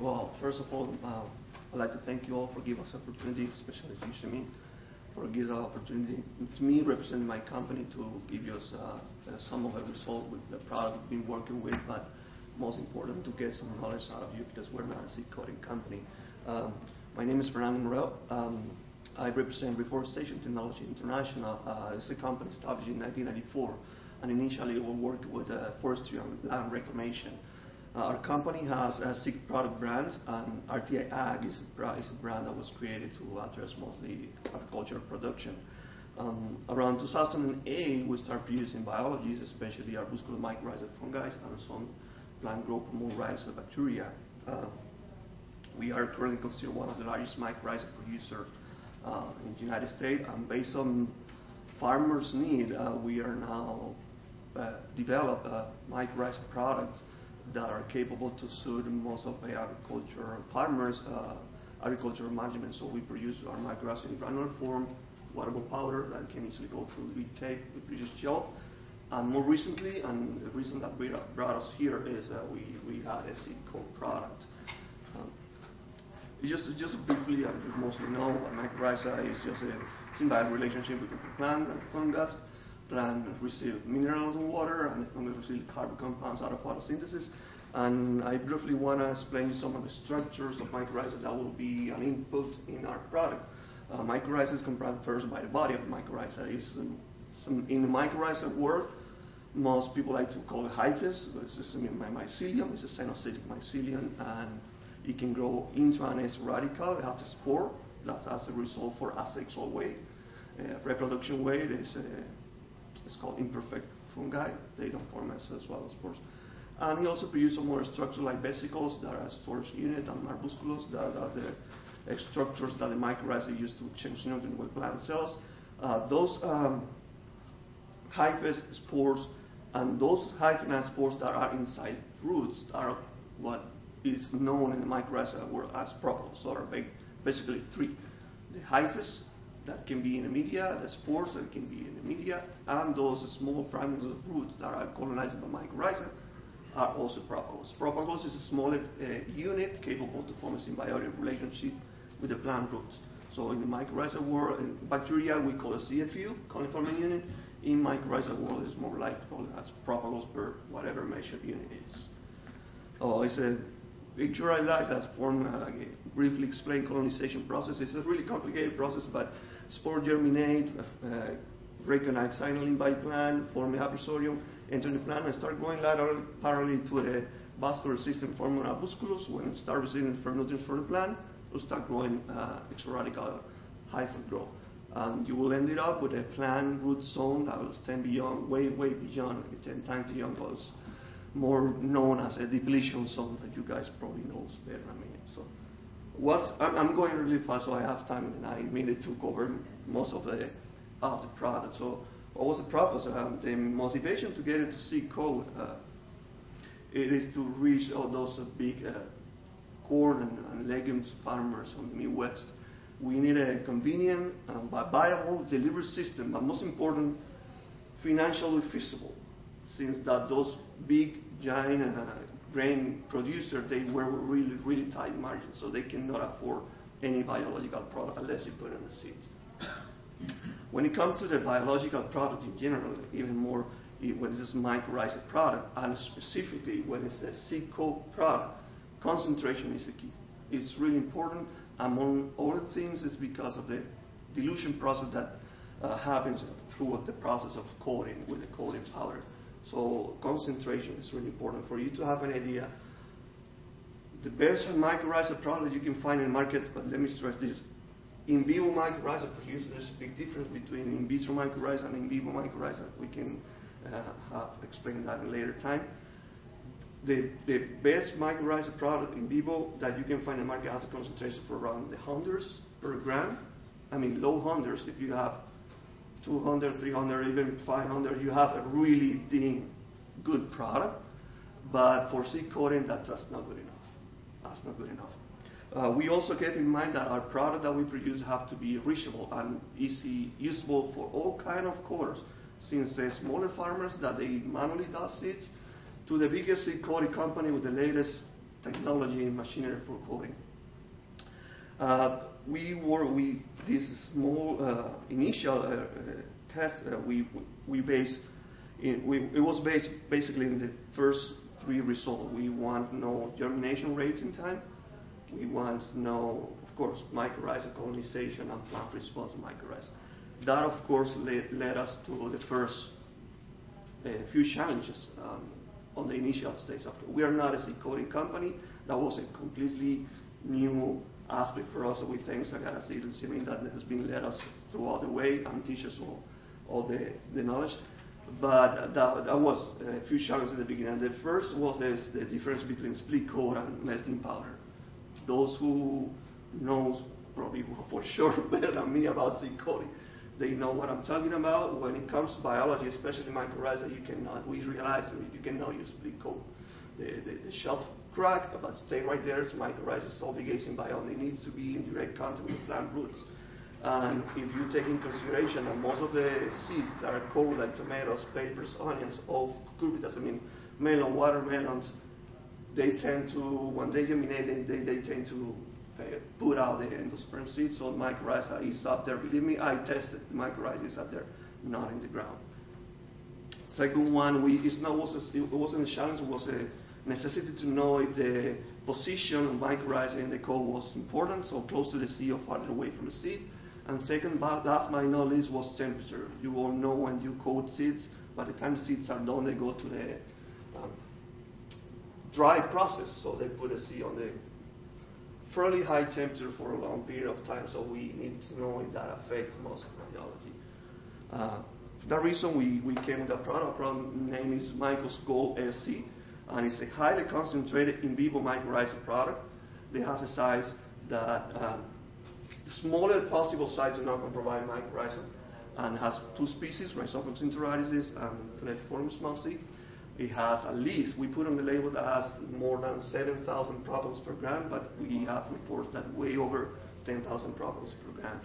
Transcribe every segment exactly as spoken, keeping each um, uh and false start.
Well, first of all, uh, I'd like to thank you all for giving us opportunity, especially to me, for giving us opportunity to me representing my company to give you uh, uh, some of the results with the product we've been working with, but most important to get some knowledge out of you because we're not a seed coating company. Um, my name is Fernando Morel. Um, I represent Reforestation Technology International. Uh, it's a company established in nineteen ninety-four, and initially we worked with uh, forestry and land reclamation. Uh, our company has uh, six product brands, and R T I Ag is a, is a brand that was created to address mostly agricultural production. Um, around two thousand eight, we started producing biologies, especially arbuscular mycorrhizal fungi and some plant growth hormone bacteria. Uh, we are currently considered one of the largest mycorrhizal producers uh, in the United States, and based on farmers' need, uh, we are now uh, develop uh, mycorrhizal products that are capable to suit most of the agricultural farmers' uh, agricultural management. So we produce our mycorrhiza in granular form, waterable powder that can easily go through the tape. We produce gel. And more recently, and the reason that brought us here is that we, we had a seed coat product. Um, just, just briefly, I mostly know what mycorrhiza is just a symbiotic relationship between the plant and fungus. Plant receive minerals and water, and the fungus receive carbon compounds out of photosynthesis. And I briefly want to explain some of the structures of mycorrhiza that will be an input in our product. Uh, mycorrhiza is comprised first by the body of mycorrhiza. Is um, some, in the mycorrhiza world, most people like to call it hyphus. This is my mycelium. It's a cenocytic mycelium, and it can grow into an S radical. It has a spore. That's as a result for asexual weight. Uh, reproduction weight is uh, it's called imperfect fungi. They don't form as, as well as spores. And we also produce some more structures like vesicles that are storage unit and arbusculus that are the uh, structures that the mycorrhiza use to change nutrients with plant cells. Uh, those um, hyphus spores and those hyphae spores that are inside roots are what is known in the mycorrhiza world as propolis. So there are basically three: the hyphus that can be in the media, the spores that can be in the media, and those small fragments of roots that are colonized by mycorrhiza are also propolis. Propolis is a smaller uh, unit capable to form a symbiotic relationship with the plant roots. So in the mycorrhiza world, in bacteria we call it C F U, coniform unit. In mycorrhiza world, it's more like called as propolis per whatever measured unit is. Oh, it's a picture I like that's formed, uh, briefly explain colonization process. It's a really complicated process, but spore germinate, uh, recognize signaling by plant, form a episodium, enter the plant, and start going lateral parallel to the vascular system, forming arbusculus. When it starts receiving nutrients from the plant, it will start growing uh, exoradical hyphal growth. And you will end it up with a plant root zone that will extend beyond, way, way beyond, ten times beyond what's more known as a depletion zone that you guys probably know better than me. So, what's, I'm, I'm going really fast, so I have time, and I needed to cover most of the of the product. So, what was the purpose? Um, the motivation to get into seed coat, uh, it is to reach all those uh, big uh, corn and, and legumes farmers from the Midwest. We need a convenient, um, viable delivery system, but most important, financially feasible, since that those big, giant uh, grain producers, they were really, really tight margins, so they cannot afford any biological product unless you put in the seeds. When it comes to the biological product in general, even more when it's a mycorrhiza product, and specifically when it's a seed coat product, concentration is the key. It's really important. Among other things, is because of the dilution process that uh, happens through the process of coating with the coating powder. So concentration is really important for you to have an idea. The best mycorrhiza product you can find in the market, but let me stress this: in vivo mycorrhiza produces there's a big difference between in vitro mycorrhiza and in vivo mycorrhiza. We can uh, have explain that in a later time. The, the best mycorrhiza product in vivo that you can find in the market has a concentration for around the hundreds per gram. I mean, low hundreds. If you have two hundred, three hundred, even five hundred, you have a really thin, good product. But for seed coating, that, that's not good enough. That's not good enough. Uh, we also keep in mind that our product that we produce have to be reachable and easy, usable for all kind of coaters. Since the smaller farmers that they manually does seeds, to the biggest seed coating company with the latest technology and machinery for coating. Uh, we were we this small uh, initial uh, uh, test uh, we we based in, we it was based basically in the first three results. We want to know germination rates in time. We want to know, of course, mycorrhizal colonization and plant response to mycorrhiza. That, of course, led, led us to the first uh, few challenges um, on the initial stage. We are not a seed coating company. That was a completely new aspect for us. So we thank Sagara Seed and Seedling that has been led us throughout the way and teach us all, all the, the knowledge. But that, that was a few challenges in the beginning. The first was the, the difference between split coat and melting powder. Those who know probably for sure better than me about seed coating, they know what I'm talking about. When it comes to biology, especially mycorrhiza, you cannot, we realize you cannot use split coat. The, the, the shelf crack, but stay right there. So mycorrhiza's obligation biology needs to be in direct contact with plant roots. And if you take in consideration that most of the seeds that are coated, like tomatoes, peppers, onions, all cucurbitacea, I mean melon, watermelons, they tend to, when they germinate, they, they tend to uh, put out the endosperm seeds. So mycorrhiza is up there. Believe me, I tested. Mycorrhiza is up there, not in the ground. Second one, we it's not was a, it wasn't a challenge. It was a necessity to know if the position of mycorrhiza in the coat was important, so close to the seed or farther away from the seed. And second, but last but not least, was temperature. You all know when you coat seeds, by the time the seeds are done, they go to the um, dry process, so they put a seed on the fairly high temperature for a long period of time, so we need to know if that affects most biology. Uh, for that reason, we, we came with a product. Our product name is Mycos Gold S C, and it's a highly concentrated in vivo mycorrhiza product. It has a size that um, the smaller possible size is not going to provide mycorrhiza, and has two species, Rhizophyllus enteritis and Phonetiformis mousei. It has at least, we put on the label that has more than seven thousand propolis per gram, but we have reports that way over ten thousand propolis per gram.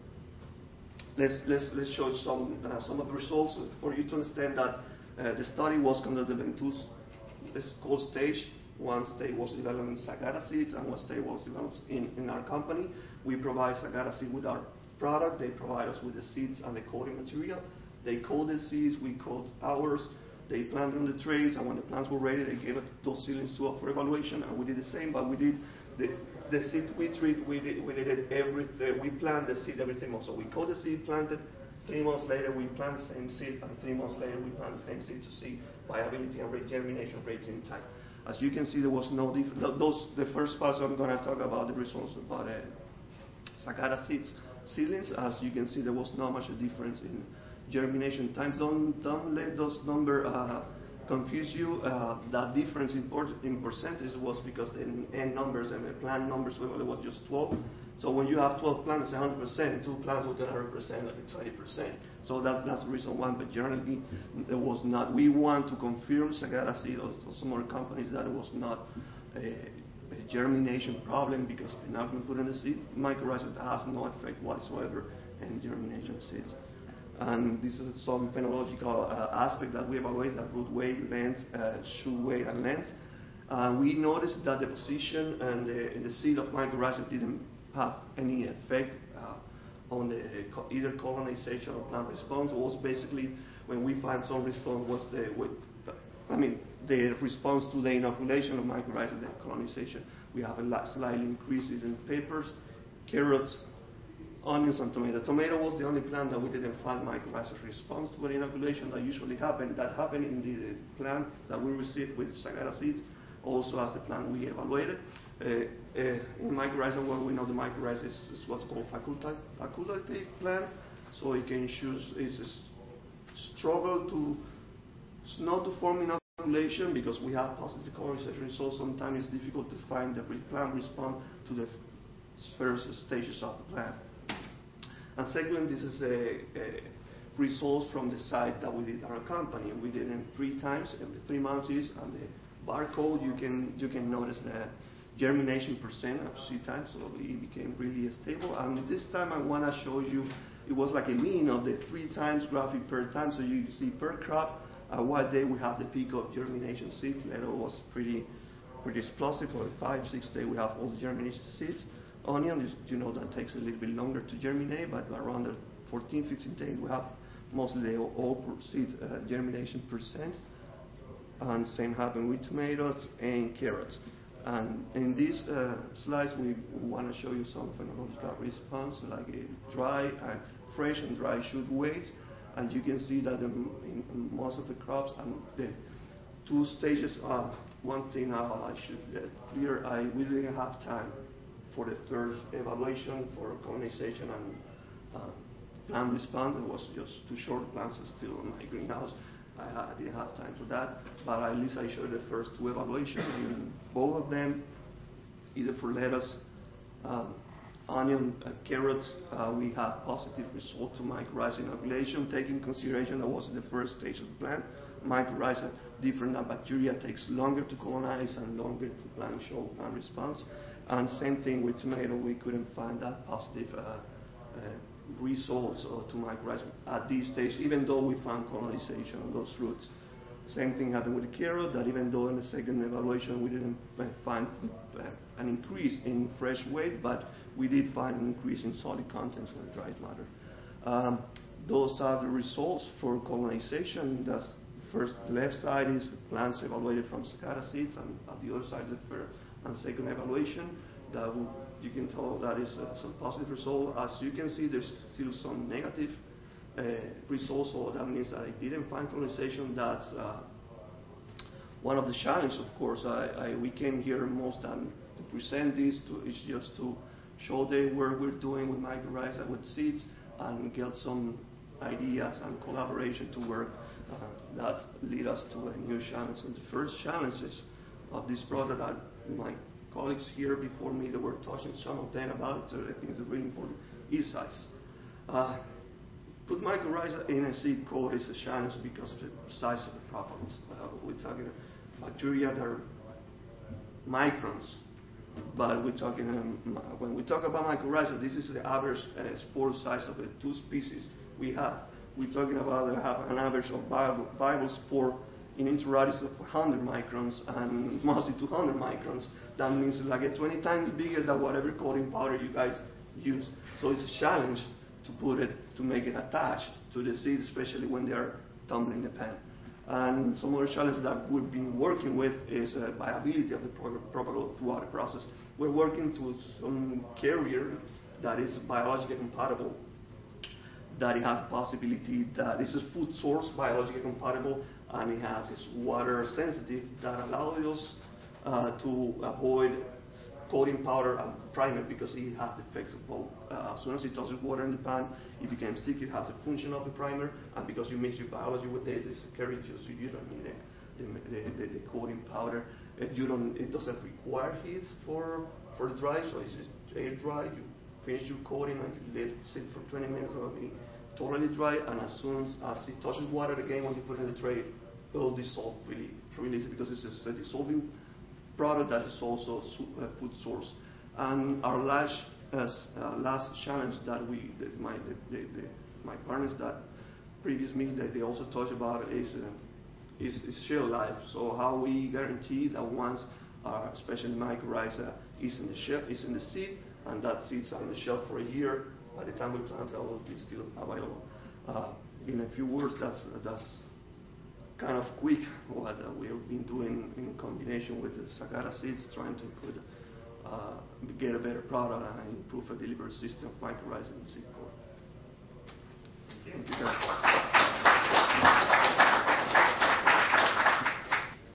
Let's, let's, let's show some, uh, some of the results for you to understand that uh, the study was conducted in two cold stage. One stage was developed in Sagara Seeds, and one stage was developed in, in our company. We provide Sagara Seed with our product. They provide us with the seeds and the coating material. They coat the seeds, we coat ours. They planted on the trays, and when the plants were ready, they gave it those seedlings to us for evaluation, and we did the same. But we did the, the seed we treat, we did, we did it every uh, we plant the seed every three months. So we coat the seed, planted. Three months later, we plant the same seed, and three months later, we plant the same seed to see viability and germination rates in time. As you can see, there was no difference. Those the first part. So I'm going to talk about the results about uh, Sagara seeds seedlings. As you can see, there was not much a difference in germination times. Don't, don't let those numbers uh, confuse you. Uh, that difference in, in percentage was because the end numbers and the plant numbers it was just twelve. So when you have twelve plants, one hundred percent, two plants were going to represent like twenty percent. So that's, that's the reason why. But generally, there was not. We want to confirm Sagara Seed or, or some other companies that it was not a, a germination problem, because if you're not going to put in the seed, mycorrhiza has no effect whatsoever in germination of seeds. And this is some phenological uh, aspect that we evaluate, that root weight, length, uh, shoot weight, and length. Uh, we noticed that the position and the, and the seed of mycorrhiza didn't have any effect uh, on the uh, either colonization or plant response. It was basically, when we find some response, was the, with, I mean, the response to the inoculation of mycorrhiza, the colonization. We have a slightly increase in peppers, carrots, onions, and tomato. Tomato was the only plant that we didn't find mycorrhiza response to the inoculation that usually happen. That happened in the plant that we received with Sagara seeds, also as the plant we evaluated. Uh, uh, in mycorrhiza, well, we know the mycorrhiza is, is what's called facultative, facultative plant, so it can choose, it's a struggle to, not to form inoculation because we have positive colonization results. Sometimes it's difficult to find the plant respond to the first stages of the plant. And second, this is a, a results from the site that we did our company. We did it three times, every three months, and the barcode, you can you can notice the germination percent of seed time, so it became really stable. And this time I want to show you, it was like a mean of the three times graphic per time, so you see per crop, uh, what day we have the peak of germination seed level was pretty pretty explosive. For five, six days, we have all the germination seeds. Onion, is, you know, that takes a little bit longer to germinate, but around the fourteen, fifteen days, we have mostly the all seed uh, germination percent. And same happened with tomatoes and carrots. And in these uh, slides, we want to show you some phenological response, like a dry and fresh and dry shoot weight. And you can see that in, in most of the crops, and the two stages are one thing I should get clear. I we didn't have time for the third evaluation for colonization and uh, plant response. It was just too short. Plants are still in my greenhouse. I, I didn't have time for that, but at least I showed the first two evaluations. And both of them, either for lettuce, um, onion, uh, carrots, uh, we have positive results to mycorrhiza inoculation, taking consideration that was the first stage of the plant. Mycorrhiza, different than bacteria, takes longer to colonize and longer to plant show plant response. And same thing with tomato, we couldn't find that positive uh, uh, results to mycorrhiza at this stage, even though we found colonization of those roots. Same thing happened with the carrot, that even though in the second evaluation we didn't find uh, an increase in fresh weight, but we did find an increase in solid contents in the dried matter. Um, those are the results for colonization. That's first, the left side is the plants evaluated from Sakara seeds, and on the other side is the first and second evaluation. That will, you can tell that is uh, some positive result. As you can see, there's still some negative uh, results, so that means that I didn't find colonization. That's uh, one of the challenges, of course. I, I, we came here most than to present this, to, it's just to show the work we're doing with mycorrhiza, with seeds, and get some ideas and collaboration to work uh, that lead us to a new challenge. And the first challenges of this product are my colleagues here before me that were talking some of them about it. I think it's really important. Is size. Uh, put mycorrhiza in a seed coat is a challenge because of the size of the properties. Uh, we're talking bacteria that are microns, but we're talking um, when we talk about mycorrhiza, this is the average uh, spore size of the two species we have. We're talking about uh, have an average of viable, viable spore in interradius of one hundred microns and mostly two hundred microns. That means it's like a twenty times bigger than whatever coating powder you guys use. So it's a challenge to put it, to make it attached to the seed, especially when they are tumbling the pan. And some other challenges that we've been working with is uh, viability of the propagule throughout the process. We're working to some carrier that is biologically compatible, that it has a possibility that this is food source biologically compatible, and it has is water sensitive, that allows us uh, to avoid coating powder and primer because it has the effects of both. Uh, as soon as it touches water in the pan, it becomes sticky. It has a function of the primer, and because you mix your biology with it, it's a carrier, so you don't need a, the, the, the coating powder. It, you don't, it doesn't require heat for for the dry, so it's just air dry. You finish your coating and you let it sit for twenty minutes. It'll be totally dry, and as soon as it touches water again, when you put it in the tray, it will dissolve really, really easy because it's a dissolving product that is also a food source. And our last uh, last challenge that we, that my the, the, the, my partners that previous meeting that they also talked about is uh, is, is shelf life. So how we guarantee that once, uh, especially mycorrhiza, is in the shelf, is in the seed, and that seeds are on the shelf for a year. By the time we plant, it will be still available. Uh, in a few words, that's that's kind of quick what uh, we have been doing in combination with the Sakara seeds, trying to put, uh, get a better product and improve a delivery system of mycorrhiza in the seed coat.